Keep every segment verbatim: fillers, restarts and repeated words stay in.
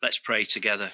Let's pray together.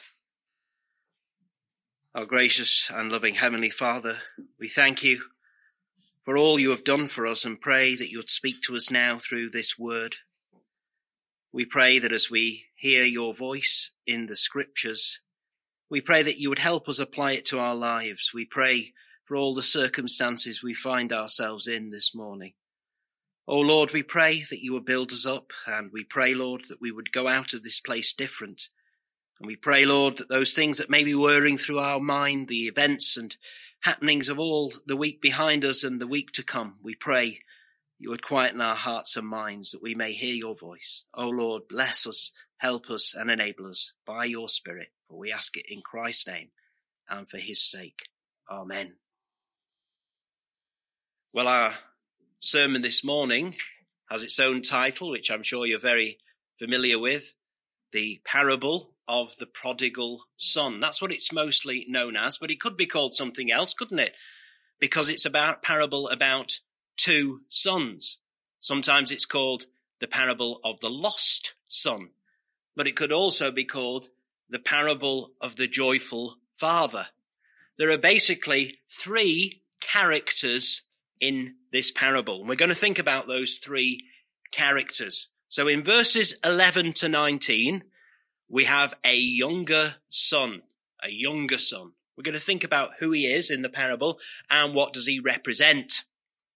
Our gracious and loving Heavenly Father, we thank you for all you have done for us and pray that you would speak to us now through this word. We pray that as we hear your voice in the scriptures, we pray that you would help us apply it to our lives. We pray for all the circumstances we find ourselves in this morning. Oh Lord, we pray that you would build us up, and we pray, Lord, that we would go out of this place different. And we pray, Lord, that those things that may be whirring through our mind, the events and happenings of all the week behind us and the week to come, we pray you would quieten our hearts and minds that we may hear your voice. Oh Lord, bless us, help us and enable us by your Spirit. For we ask it in Christ's name and for his sake. Amen. Well, our sermon this morning has its own title, which I'm sure you're very familiar with, the parable of the prodigal son. That's what it's mostly known as, but it could be called something else, couldn't it? Because it's about parable about two sons. Sometimes it's called the parable of the lost son, but it could also be called the parable of the joyful father. There are basically three characters in this parable, and we're going to think about those three characters. So in verses eleven to nineteen, we have a younger son, a younger son. We're going to think about who he is in the parable and what does he represent.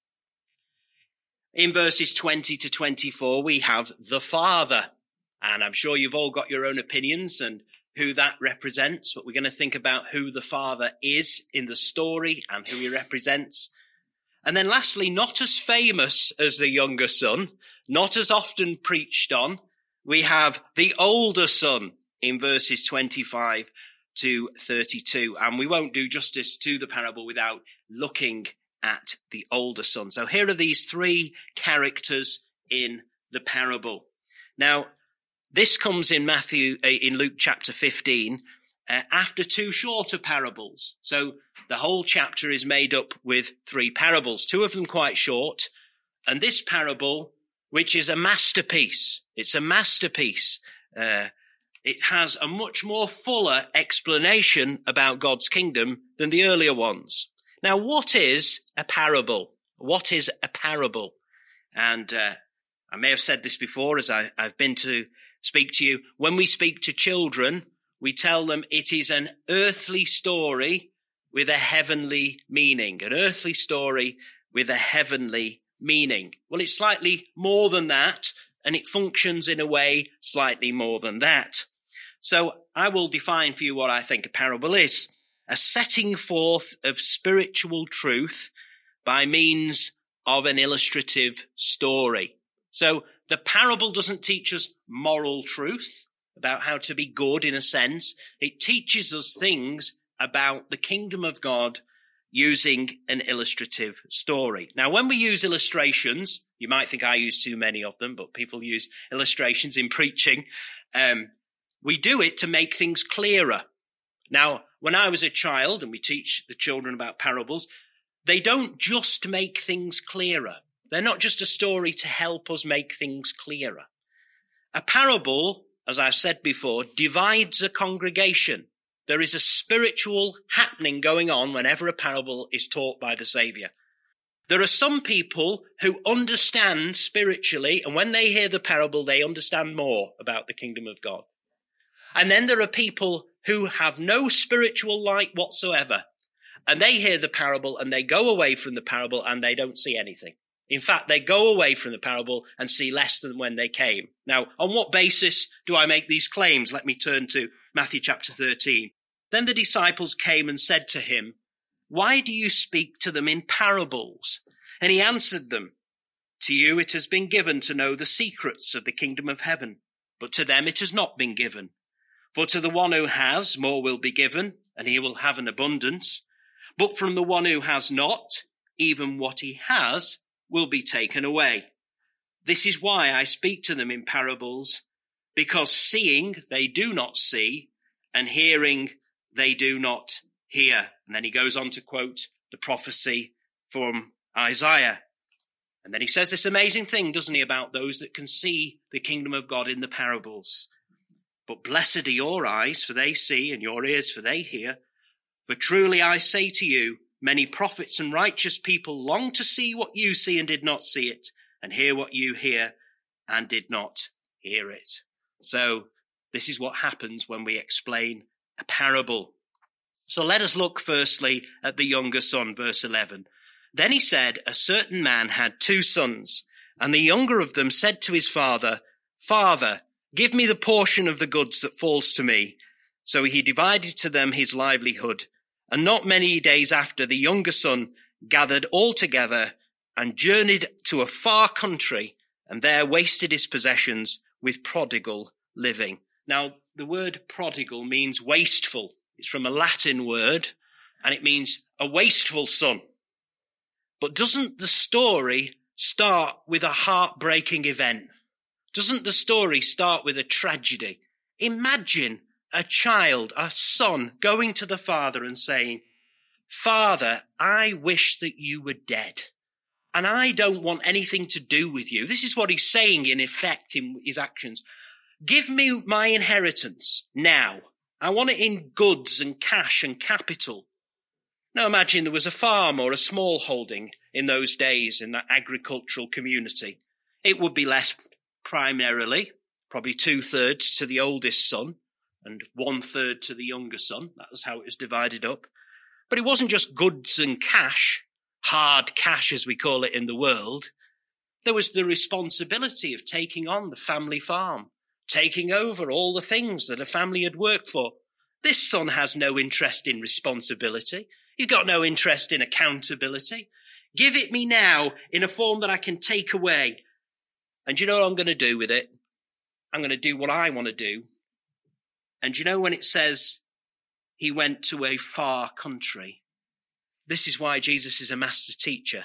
In verses twenty to twenty-four, we have the father. And I'm sure you've all got your own opinions and who that represents, but we're going to think about who the father is in the story and who he represents. And then lastly, not as famous as the younger son, not as often preached on, we have the older son in verses twenty-five to thirty-two. And we won't do justice to the parable without looking at the older son. So here are these three characters in the parable. Now, this comes in Matthew, in Luke chapter fifteen, uh, after two shorter parables. So the whole chapter is made up with three parables, two of them quite short. And this parable, which is a masterpiece, it's a masterpiece. Uh, it has a much more fuller explanation about God's kingdom than the earlier ones. Now, what is a parable? What is a parable? And uh, I may have said this before as I, I've been to speak to you. When we speak to children, we tell them it is an earthly story with a heavenly meaning. An earthly story with a heavenly meaning. Well, it's slightly more than that, and it functions in a way slightly more than that. So I will define for you what I think a parable is. A setting forth of spiritual truth by means of an illustrative story. So the parable doesn't teach us moral truth about how to be good in a sense. It teaches us things about the kingdom of God using an illustrative story. Now, when we use illustrations, you might think I use too many of them, but people use illustrations in preaching. Um, we do it to make things clearer. Now, when I was a child, and we teach the children about parables, they don't just make things clearer. They're not just a story to help us make things clearer. A parable, as I've said before, divides a congregation. There is a spiritual happening going on whenever a parable is taught by the Saviour. There are some people who understand spiritually, and when they hear the parable, they understand more about the kingdom of God. And then there are people who have no spiritual light whatsoever, and they hear the parable and they go away from the parable and they don't see anything. In fact, they go away from the parable and see less than when they came. Now, on what basis do I make these claims? Let me turn to Matthew chapter thirteen. Then the disciples came and said to him, "Why do you speak to them in parables?" And he answered them, "To you it has been given to know the secrets of the kingdom of heaven, but to them it has not been given. For to the one who has, more will be given, and he will have an abundance. But from the one who has not, even what he has will be taken away. This is why I speak to them in parables, because seeing they do not see, and hearing they do not hear." And then he goes on to quote the prophecy from Isaiah. And then he says this amazing thing, doesn't he, about those that can see the kingdom of God in the parables. But blessed are your eyes, for they see, and your ears, for they hear. For truly I say to you, many prophets and righteous people long to see what you see and did not see it, and hear what you hear and did not hear it. So this is what happens when we explain a parable. So let us look firstly at the younger son, verse eleven. Then he said, a certain man had two sons, and the younger of them said to his father, Father, give me the portion of the goods that falls to me. So he divided to them his livelihood. And not many days after, the younger son gathered all together and journeyed to a far country, and there wasted his possessions with prodigal living. Now, the word prodigal means wasteful. It's from a Latin word, and it means a wasteful son. But doesn't the story start with a heartbreaking event? Doesn't the story start with a tragedy? Imagine a child, a son, going to the father and saying, Father, I wish that you were dead, and I don't want anything to do with you. This is what he's saying in effect in his actions. Give me my inheritance now. I want it in goods and cash and capital. Now imagine there was a farm or a small holding in those days in that agricultural community. It would be left primarily, probably two-thirds to the oldest son and one-third to the younger son. That was how it was divided up. But it wasn't just goods and cash, hard cash as we call it in the world. There was the responsibility of taking on the family farm, taking over all the things that a family had worked for. This son has no interest in responsibility. He's got no interest in accountability. Give it me now in a form that I can take away. And do you know what I'm going to do with it? I'm going to do what I want to do. And do you know when it says he went to a far country? This is why Jesus is a master teacher.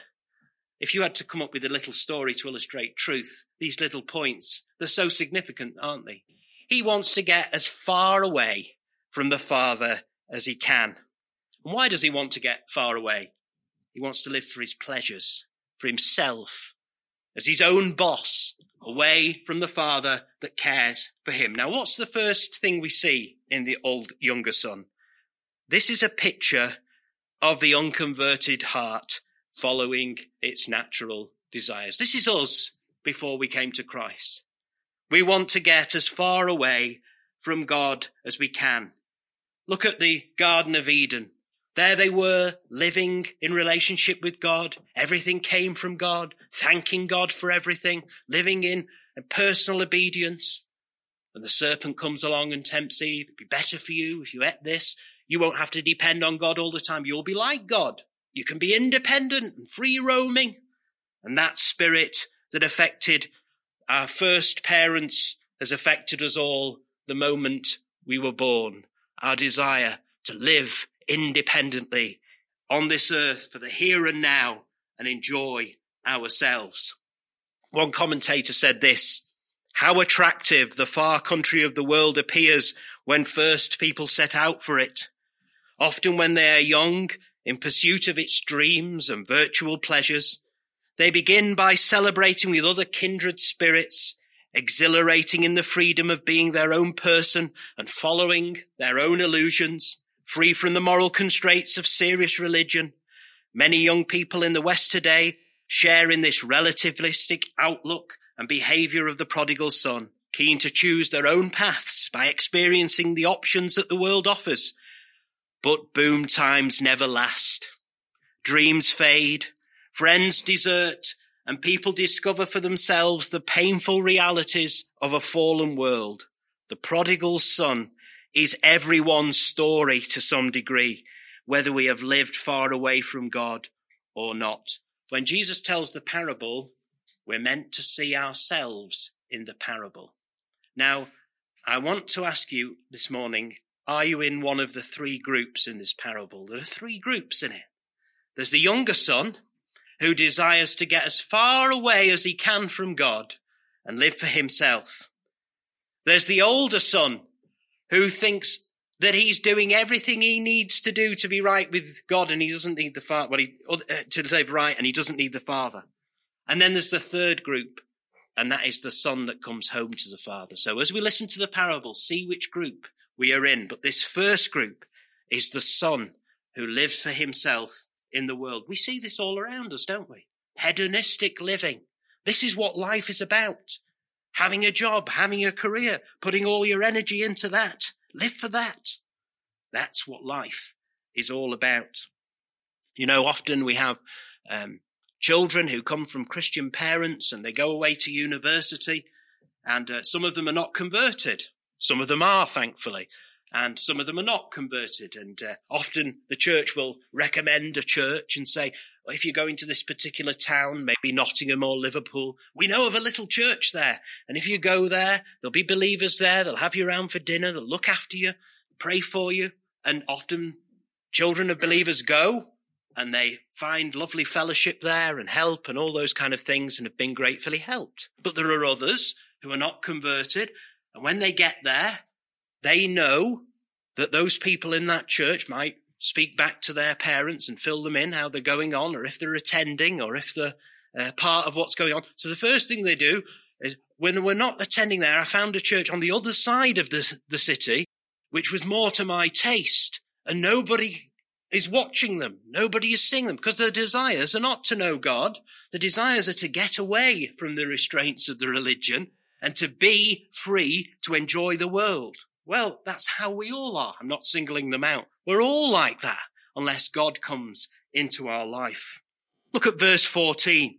If you had to come up with a little story to illustrate truth, these little points, they're so significant, aren't they? He wants to get as far away from the Father as he can. And why does he want to get far away? He wants to live for his pleasures, for himself, as his own boss, away from the Father that cares for him. Now, what's the first thing we see in the old younger son? This is a picture of the unconverted heart following its natural desires. This is us before we came to Christ. We want to get as far away from God as we can. Look at the Garden of Eden. There they were, living in relationship with God. Everything came from God, thanking God for everything, living in personal obedience. And the serpent comes along and tempts Eve. It'd be better for you if you ate this. You won't have to depend on God all the time. You'll be like God. You can be independent and free roaming. And that spirit that affected our first parents has affected us all the moment we were born. Our desire to live independently on this earth for the here and now and enjoy ourselves. One commentator said this: how attractive the far country of the world appears when first people set out for it. Often when they are young, in pursuit of its dreams and virtual pleasures, they begin by celebrating with other kindred spirits, exhilarating in the freedom of being their own person and following their own illusions, free from the moral constraints of serious religion. Many young people in the West today share in this relativistic outlook and behavior of the prodigal son, keen to choose their own paths by experiencing the options that the world offers. But boom times never last. Dreams fade, friends desert, and people discover for themselves the painful realities of a fallen world. The prodigal son is everyone's story to some degree, whether we have lived far away from God or not. When Jesus tells the parable, we're meant to see ourselves in the parable. Now, I want to ask you this morning, are you in one of the three groups in this parable? There are three groups in it. There's the younger son, who desires to get as far away as he can from God and live for himself. There's the older son, who thinks that he's doing everything he needs to do to be right with God, and he doesn't need the father, well, he, to live right, and he doesn't need the Father. And then there's the third group, and that is the son that comes home to the father. So as we listen to the parable, see which group we are in. But this first group is the son who lives for himself in the world. We see this all around us, don't we? Hedonistic living. This is what life is about. Having a job, having a career, putting all your energy into that. Live for that. That's what life is all about. You know, often we have um, children who come from Christian parents and they go away to university, and uh, some of them are not converted. Some of them are, thankfully, and some of them are not converted. And uh, often the church will recommend a church and say, well, if you're going to this particular town, maybe Nottingham or Liverpool, we know of a little church there. And if you go there, there'll be believers there. They'll have you around for dinner. They'll look after you, pray for you. And often children of believers go and they find lovely fellowship there and help and all those kind of things and have been gratefully helped. But there are others who are not converted. And when they get there, they know that those people in that church might speak back to their parents and fill them in how they're going on, or if they're attending, or if they're uh, part of what's going on. So the first thing they do is, when we're not attending there, I found a church on the other side of the, the city, which was more to my taste, and nobody is watching them. Nobody is seeing them, because their desires are not to know God. The desires are to get away from the restraints of the religion and to be free to enjoy the world. Well, that's how we all are. I'm not singling them out. We're all like that unless God comes into our life. Look at verse fourteen.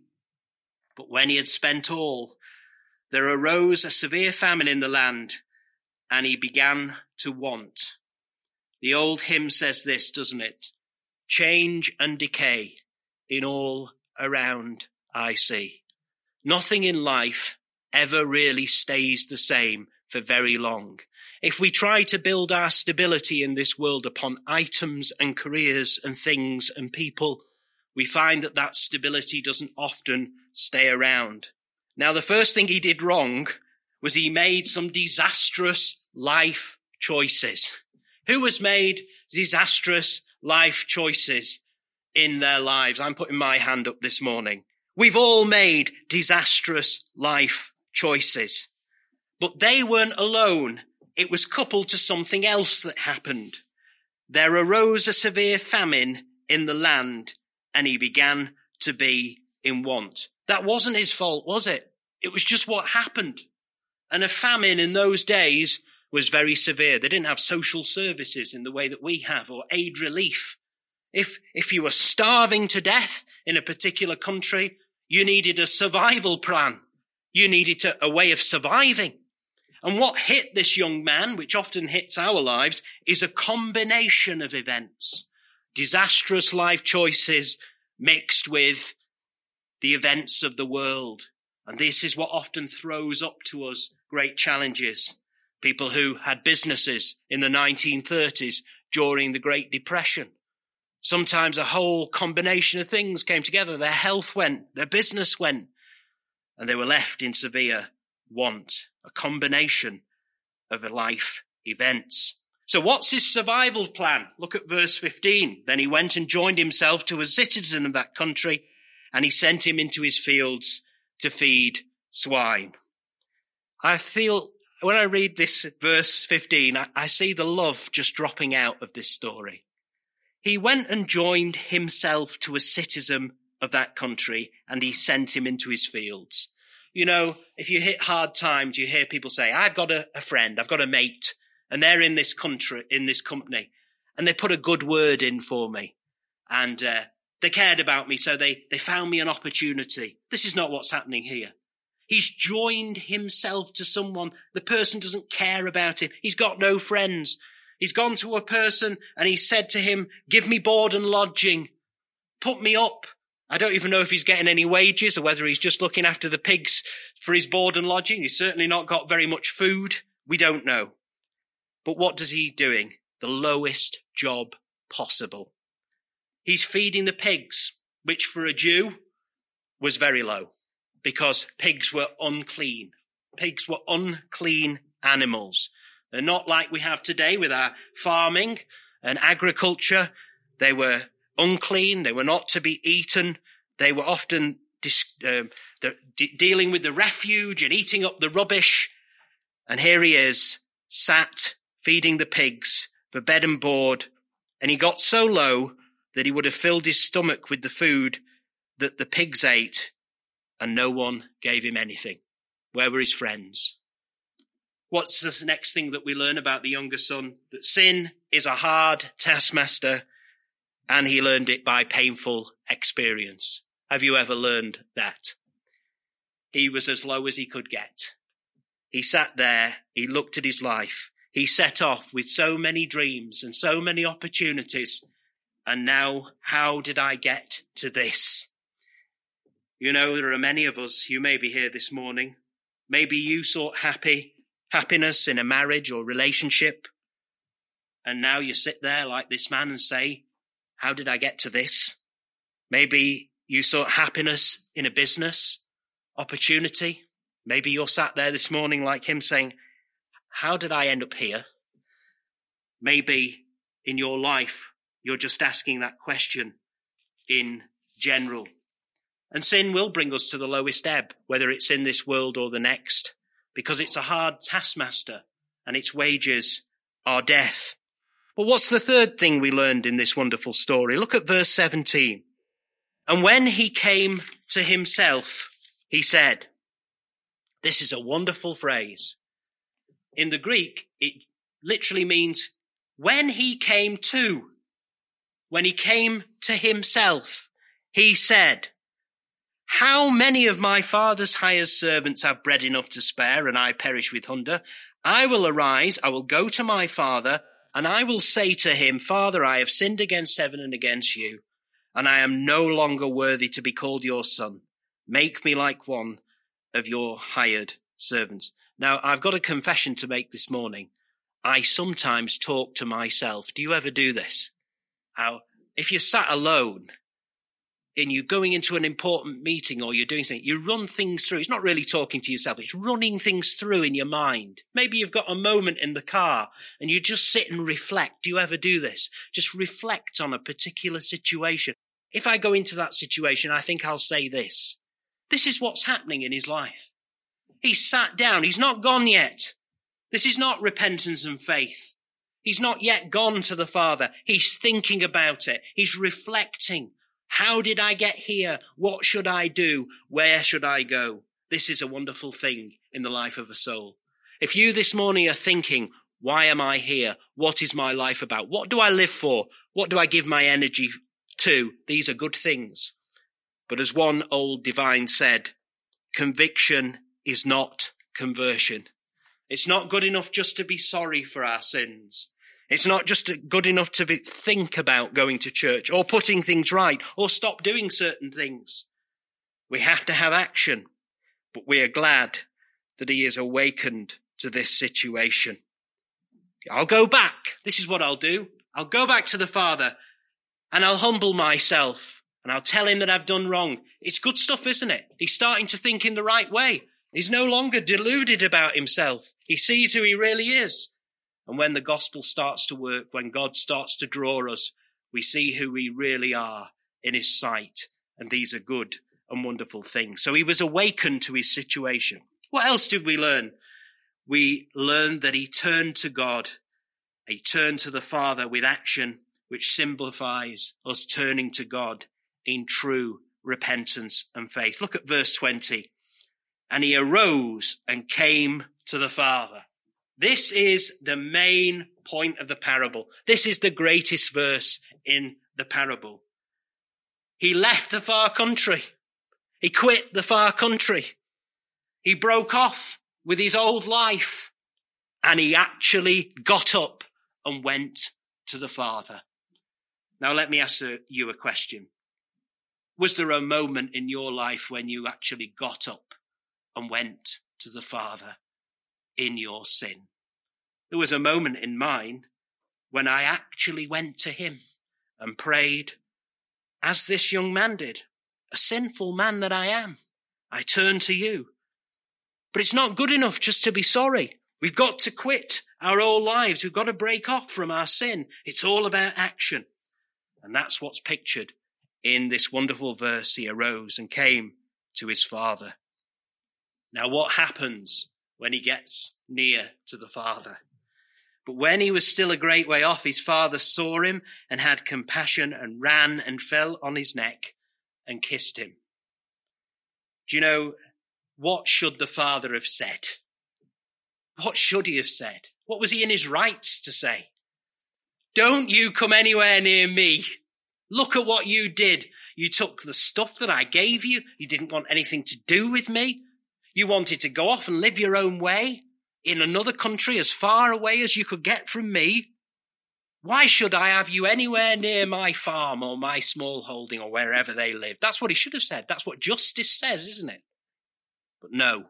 But when he had spent all, there arose a severe famine in the land, and he began to want. The old hymn says this, doesn't it? Change and decay in all around I see. Nothing in life ever really stays the same for very long. If we try to build our stability in this world upon items and careers and things and people, we find that that stability doesn't often stay around. Now, the first thing he did wrong was he made some disastrous life choices. Who has made disastrous life choices in their lives? I'm putting my hand up this morning. We've all made disastrous life choices. But they weren't alone. It was coupled to something else that happened. There arose a severe famine in the land, and he began to be in want. That wasn't his fault, was it? It was just what happened. And a famine in those days was very severe. They didn't have social services in the way that we have, or aid relief. If, if you were starving to death in a particular country, you needed a survival plan. You needed to, a way of surviving. And what hit this young man, which often hits our lives, is a combination of events. Disastrous life choices mixed with the events of the world. And this is what often throws up to us great challenges. People who had businesses in the nineteen thirties during the Great Depression. Sometimes a whole combination of things came together. Their health went, their business went, and they were left in severe want. A combination of life events. So what's his survival plan? Look at verse fifteen. Then he went and joined himself to a citizen of that country, and he sent him into his fields to feed swine. I feel, when I read this verse fifteen, I, I see the love just dropping out of this story. He went and joined himself to a citizen of that country, and he sent him into his fields. You know, if you hit hard times, you hear people say, I've got a, a friend, I've got a mate, and they're in this country, in this company, and they put a good word in for me, and uh, they cared about me, so they, they found me an opportunity. This is not what's happening here. He's joined himself to someone. The person doesn't care about him. He's got no friends. He's gone to a person, and he said to him, give me board and lodging, put me up. I don't even know if he's getting any wages or whether he's just looking after the pigs for his board and lodging. He's certainly not got very much food. We don't know. But what does he doing? The lowest job possible. He's feeding the pigs, which for a Jew was very low because pigs were unclean. Pigs were unclean animals. They're not like we have today with our farming and agriculture. They were unclean. They were not to be eaten. They were often dis, um, the, de- dealing with the refuge and eating up the rubbish. And here he is, sat, feeding the pigs for bed and board. And he got so low that he would have filled his stomach with the food that the pigs ate, and no one gave him anything. Where were his friends? What's the next thing that we learn about the younger son? That sin is a hard taskmaster, and he learned it by painful experience. Have you ever learned that? He was as low as he could get. He sat there, he looked at his life. He set off with so many dreams and so many opportunities. And now, how did I get to this? You know, there are many of us who may be here this morning. Maybe you sought happy, happiness in a marriage or relationship. And now you sit there like this man and say, how did I get to this? Maybe you sought happiness in a business opportunity. Maybe you're sat there this morning like him saying, how did I end up here? Maybe in your life, you're just asking that question in general. And sin will bring us to the lowest ebb, whether it's in this world or the next, because it's a hard taskmaster and its wages are death. But what's the third thing we learned in this wonderful story? Look at verse seventeen. And when he came to himself, he said, this is a wonderful phrase. In the Greek, it literally means when he came to, when he came to himself, he said, how many of my father's hired servants have bread enough to spare, and I perish with hunger? I will arise, I will go to my father, and I will say to him, Father, I have sinned against heaven and against you, and I am no longer worthy to be called your son. Make me like one of your hired servants. Now, I've got a confession to make this morning. I sometimes talk to myself. Do you ever do this? How, if you're sat alone and you're going into an important meeting or you're doing something, you run things through. It's not really talking to yourself. It's running things through in your mind. Maybe you've got a moment in the car and you just sit and reflect. Do you ever do this? Just reflect on a particular situation. If I go into that situation, I think I'll say this. This is what's happening in his life. He's sat down. He's not gone yet. This is not repentance and faith. He's not yet gone to the Father. He's thinking about it. He's reflecting. How did I get here? What should I do? Where should I go? This is a wonderful thing in the life of a soul. If you this morning are thinking, why am I here? What is my life about? What do I live for? What do I give my energy to? These are good things. But as one old divine said, conviction is not conversion. It's not good enough just to be sorry for our sins. It's not just good enough to be, think about going to church or putting things right or stop doing certain things. We have to have action, but we are glad that he is awakened to this situation. I'll go back. This is what I'll do. I'll go back to the Father and I'll humble myself and I'll tell him that I've done wrong. It's good stuff, isn't it? He's starting to think in the right way. He's no longer deluded about himself. He sees who he really is. And when the gospel starts to work, when God starts to draw us, we see who we really are in his sight. And these are good and wonderful things. So he was awakened to his situation. What else did we learn? We learned that he turned to God. He turned to the Father with action, which signifies us turning to God in true repentance and faith. Look at verse twenty. And he arose and came to the Father. This is the main point of the parable. This is the greatest verse in the parable. He left the far country. He quit the far country. He broke off with his old life. And he actually got up and went to the Father. Now let me ask you a question. Was there a moment in your life when you actually got up and went to the Father in your sin? There was a moment in mine when I actually went to him and prayed, as this young man did, a sinful man that I am. I turn to you. But it's not good enough just to be sorry. We've got to quit our old lives. We've got to break off from our sin. It's all about action. And that's what's pictured in this wonderful verse. He arose and came to his father. Now, what happens when he gets near to the father? But when he was still a great way off, his father saw him and had compassion and ran and fell on his neck and kissed him. Do you know, what should the father have said? What should he have said? What was he in his rights to say? Don't you come anywhere near me. Look at what you did. You took the stuff that I gave you. You didn't want anything to do with me. You wanted to go off and live your own way in another country as far away as you could get from me. Why should I have you anywhere near my farm or my small holding or wherever they live? That's what he should have said. That's what justice says, isn't it? But no.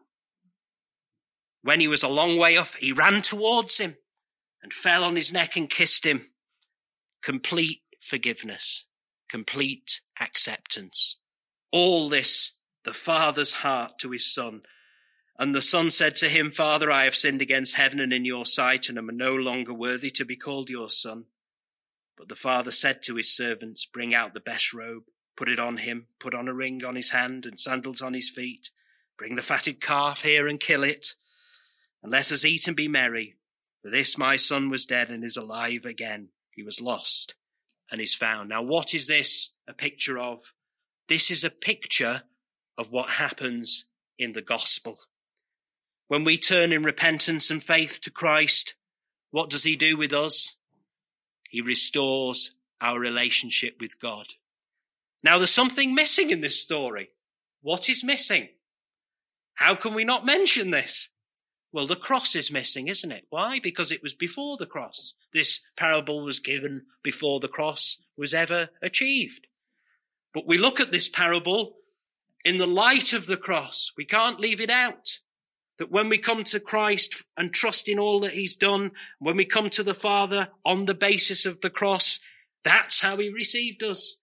When he was a long way off, he ran towards him and fell on his neck and kissed him. Complete forgiveness, complete acceptance. All this, the father's heart to his son. And the son said to him, Father, I have sinned against heaven and in your sight, and am no longer worthy to be called your son. But the father said to his servants, Bring out the best robe, put it on him, put on a ring on his hand and sandals on his feet. Bring the fatted calf here and kill it, and let us eat and be merry. For this my son was dead and is alive again. He was lost and is found. Now, what is this a picture of? This is a picture of what happens in the gospel. When we turn in repentance and faith to Christ, what does he do with us? He restores our relationship with God. Now, there's something missing in this story. What is missing? How can we not mention this? Well, the cross is missing, isn't it? Why? Because it was before the cross. This parable was given before the cross was ever achieved. But we look at this parable in the light of the cross. We can't leave it out. That when we come to Christ and trust in all that he's done, when we come to the Father on the basis of the cross, that's how he received us.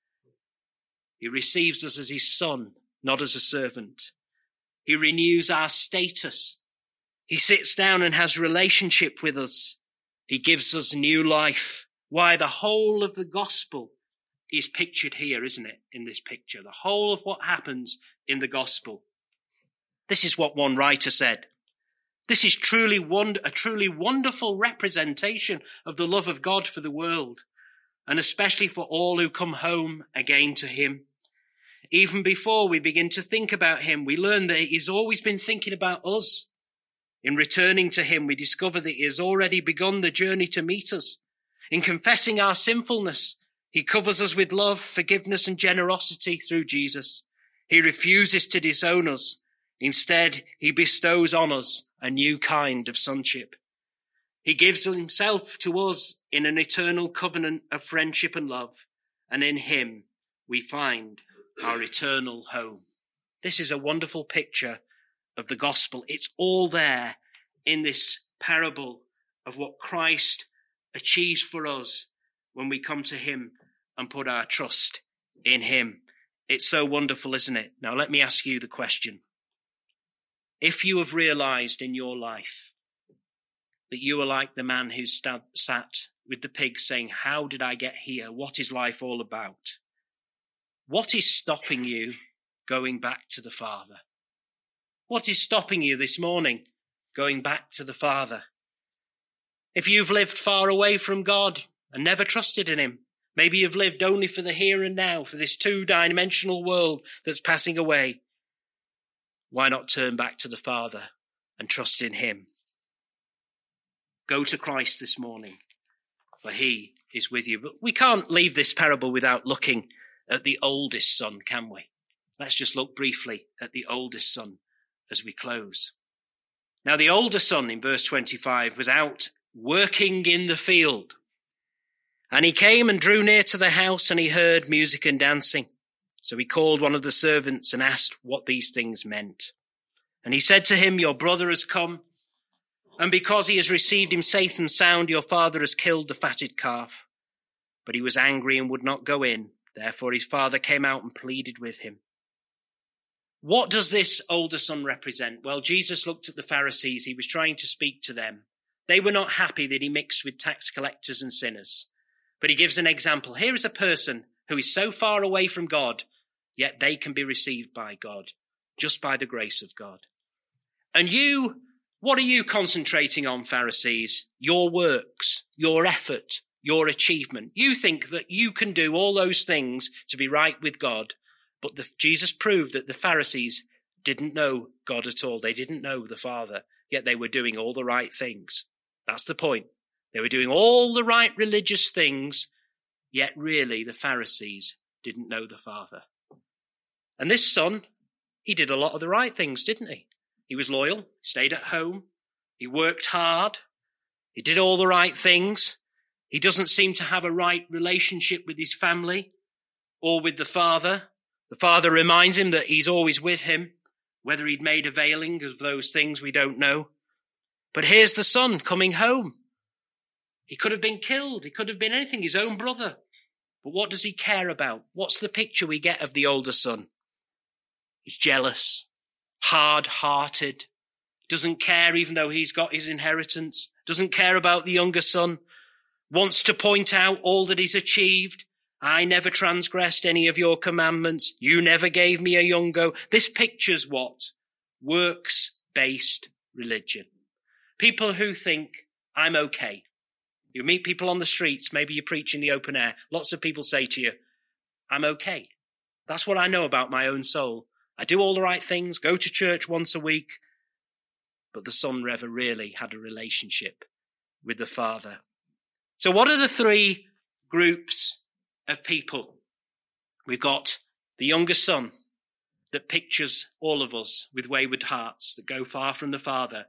He receives us as his son, not as a servant. He renews our status. He sits down and has relationship with us. He gives us new life. Why? The whole of the gospel is pictured here, isn't it? In this picture, the whole of what happens in the gospel. This is what one writer said. This is truly wonder, a truly wonderful representation of the love of God for the world, and especially for all who come home again to him. Even before we begin to think about him, we learn that he's always been thinking about us. In returning to him, we discover that he has already begun the journey to meet us. In confessing our sinfulness, he covers us with love, forgiveness, and generosity through Jesus. He refuses to disown us. Instead, he bestows on us a new kind of sonship. He gives himself to us in an eternal covenant of friendship and love, and in him we find our eternal home. This is a wonderful picture of the gospel. It's all there in this parable of what Christ achieves for us when we come to him and put our trust in him. It's so wonderful, isn't it? Now, let me ask you the question. If you have realized in your life that you are like the man who st- sat with the pig saying, how did I get here? What is life all about? What is stopping you going back to the Father? What is stopping you this morning going back to the Father? If you've lived far away from God and never trusted in him, maybe you've lived only for the here and now, for this two-dimensional world that's passing away. Why not turn back to the Father and trust in him? Go to Christ this morning, for he is with you. But we can't leave this parable without looking at the oldest son, can we? Let's just look briefly at the oldest son as we close. Now, the older son in verse twenty-five was out working in the field. And he came and drew near to the house, and he heard music and dancing. So he called one of the servants and asked what these things meant. And he said to him, your brother has come, and because he has received him safe and sound, your father has killed the fatted calf. But he was angry and would not go in. Therefore his father came out and pleaded with him. What does this older son represent? Well, Jesus looked at the Pharisees. He was trying to speak to them. They were not happy that he mixed with tax collectors and sinners. But he gives an example. Here is a person who is so far away from God, yet they can be received by God. just by the grace of God. And you, what are you concentrating on, Pharisees? Your works, your effort, your achievement. You think that you can do all those things to be right with God, but the, Jesus proved that the Pharisees didn't know God at all. They didn't know the Father, yet they were doing all the right things. That's the point. They were doing all the right religious things, yet really the Pharisees didn't know the Father. And this son, he did a lot of the right things, didn't he? He was loyal, stayed at home, he worked hard, he did all the right things. He doesn't seem to have a right relationship with his family or with the Father. The Father reminds him that he's always with him. Whether he'd made availing of those things, we don't know. But here's the son coming home. He could have been killed. He could have been anything, his own brother. But what does he care about? What's the picture we get of the older son? He's jealous, hard-hearted, doesn't care even though he's got his inheritance, doesn't care about the younger son, wants to point out all that he's achieved. I never transgressed any of your commandments. You never gave me a young goat. This pictures what? Works-based religion. People who think, I'm okay. You meet people on the streets, maybe you preach in the open air. Lots of people say to you, I'm okay. That's what I know about my own soul. I do all the right things, go to church once a week. But the son never really had a relationship with the Father. So what are the three groups of people? We've got the younger son that pictures all of us with wayward hearts that go far from the Father.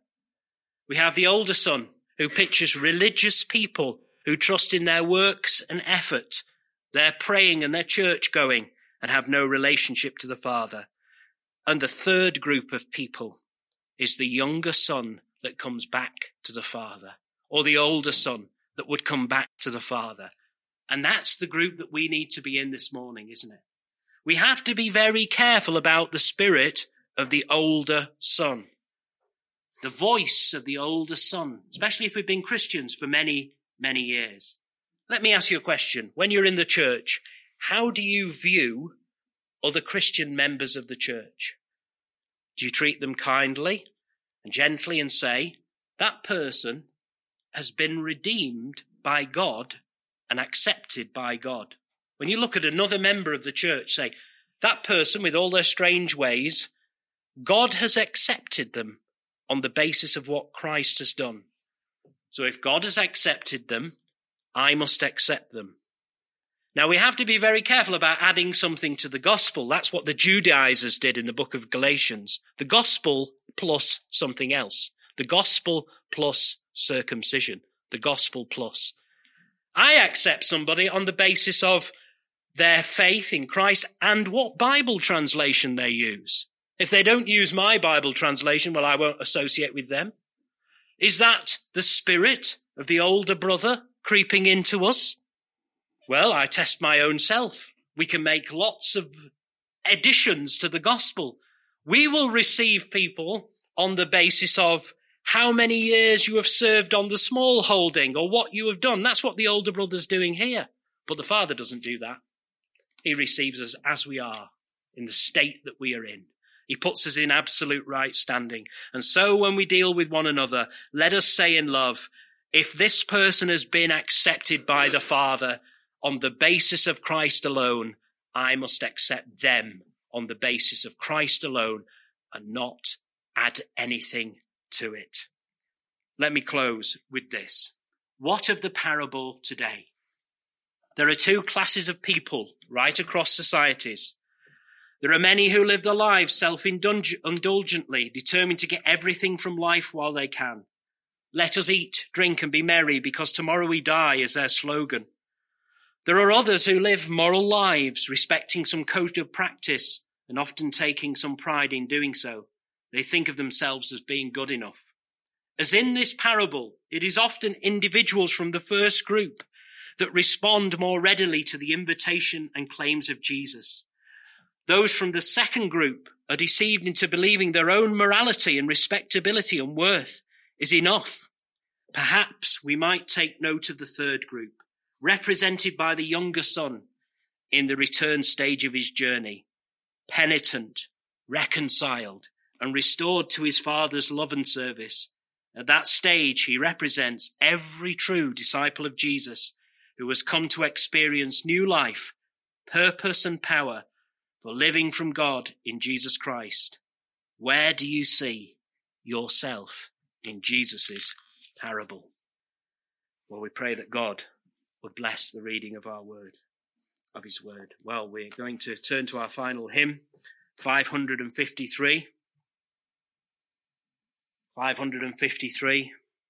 We have the older son who pictures religious people who trust in their works and effort, their praying and their church going, and have no relationship to the Father. And the third group of people is the younger son that comes back to the Father, or the older son that would come back to the Father. And that's the group that we need to be in this morning, isn't it? We have to be very careful about the spirit of the older son. The voice of the older son, especially if we've been Christians for many, many years. Let me ask you a question. When you're in the church, how do you view other Christian members of the church? Do you treat them kindly and gently and say, that person has been redeemed by God and accepted by God? When you look at another member of the church, say, that person with all their strange ways, God has accepted them on the basis of what Christ has done. So if God has accepted them, I must accept them. Now we have to be very careful about adding something to the gospel. That's what the Judaizers did in the book of Galatians. The gospel plus something else. The gospel plus circumcision. The gospel plus. I accept somebody on the basis of their faith in Christ and what Bible translation they use. If they don't use my Bible translation, well, I won't associate with them. Is that the spirit of the older brother creeping into us? Well, I test my own self. We can make lots of additions to the gospel. We will receive people on the basis of how many years you have served on the small holding or what you have done. That's what the older brother's doing here. But the Father doesn't do that. He receives us as we are, in the state that we are in. He puts us in absolute right standing. And so when we deal with one another, let us say in love, if this person has been accepted by the Father on the basis of Christ alone, I must accept them on the basis of Christ alone and not add anything to it. Let me close with this. What of the parable today? There are two classes of people right across societies. There are many who live their lives self-indulgently, determined to get everything from life while they can. Let us eat, drink, and be merry, because tomorrow we die is their slogan. There are others who live moral lives, respecting some code of practice and often taking some pride in doing so. They think of themselves as being good enough. As in this parable, it is often individuals from the first group that respond more readily to the invitation and claims of Jesus. Those from the second group are deceived into believing their own morality and respectability and worth is enough. Perhaps we might take note of the third group, represented by the younger son in the return stage of his journey, penitent, reconciled, and restored to his Father's love and service. At that stage, he represents every true disciple of Jesus who has come to experience new life, purpose, and power for living from God in Jesus Christ. Where do you see yourself in Jesus's parable? Well, we pray that God would bless the reading of our word, of his word. Well, we're going to turn to our final hymn, five hundred fifty-three. five hundred fifty-three.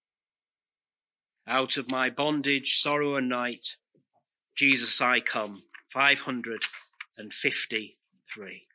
Out of my bondage, sorrow and night, Jesus I come. five hundred fifty-three.